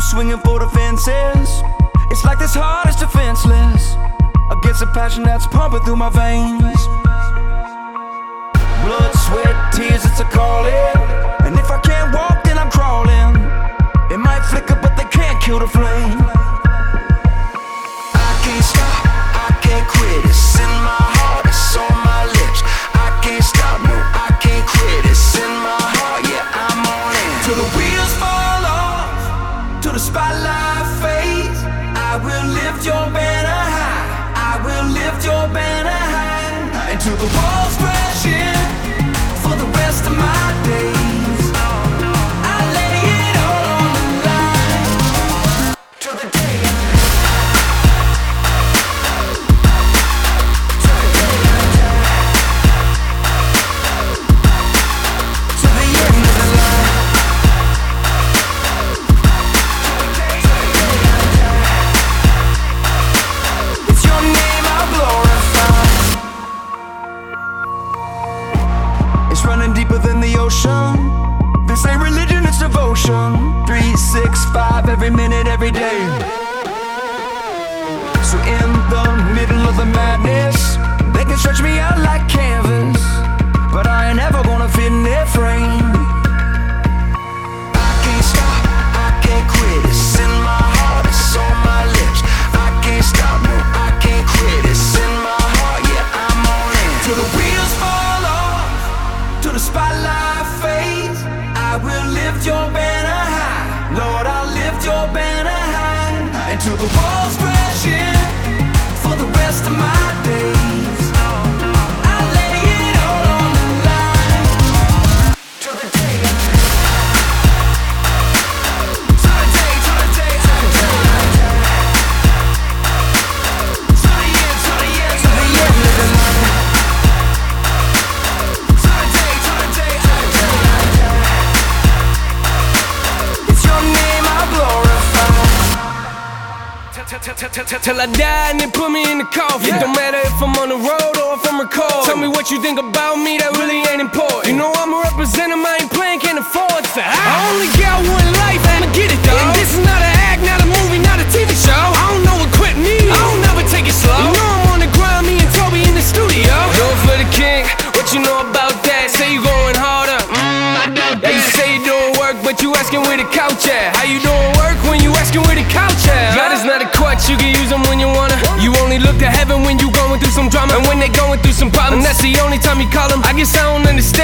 swinging for the fences. It's like this heart is defenseless against a passion that's pumping through my veins. Blood, sweat, tears, it's a calling. And if I can't walk, then I'm crawling. It might flicker, but they can't kill the flame. I can't stop, I can't quit. It's in my heart, it's on my lips. I can't stop, no, I can't quit. It's in my heart, yeah, I'm all in. Till the wheels fall off, till the spotlight fades. I will lift your banner high, I will lift your banner high. Until the walls crash in for the rest of my days. I lay it all on the line till the day I die. Till the day I die. Till the end of the line. It's your name I'll glorify. It's running deeper than the ocean. This ain't religion, it's devotion. 3, 6, 5, every minute, every day. So in the middle of the madness, they can stretch me out like canvas, but I ain't ever gonna fit in their frame. I can't stop, I can't quit. It's in my heart, it's on my lips. I can't stop, no, I can't quit. It's in my heart, yeah, I'm all in. Till the wheels fall off, till the spotlight fades. I will lift your banner high, Lord, I'll lift your banner high. Until the walls crash in for the rest of my days. I lay it all on the line till the day I die. Till the day, till the day, till the day I die. Till the end, till the end, till the end of the line. Till the day, till the day, till the day I die. It's your name I'll glorify. Till I die and then put me in the coffin. It don't matter if I'm on the road or if I'm recording. Tell me what you think about me, that really ain't important. You know I'm a representative, I ain't playing, can't afford that. I only got one life, I'ma get it though. And this is not an act, not a movie, not a TV show. I don't know what quit me, I don't never take it slow. You know I'm on the grind, me and Toby in the studio. Do it for the king, what you know about that? Say you going harder, I doubt that. You say you doing work, but you asking where the couch at. How you doing work when you asking where the couch at? God is not a crutch, you can use them when you wanna. You only look to heaven when you going through some drama, and when they going through some problems, that's the only time you call them. I guess I don't understand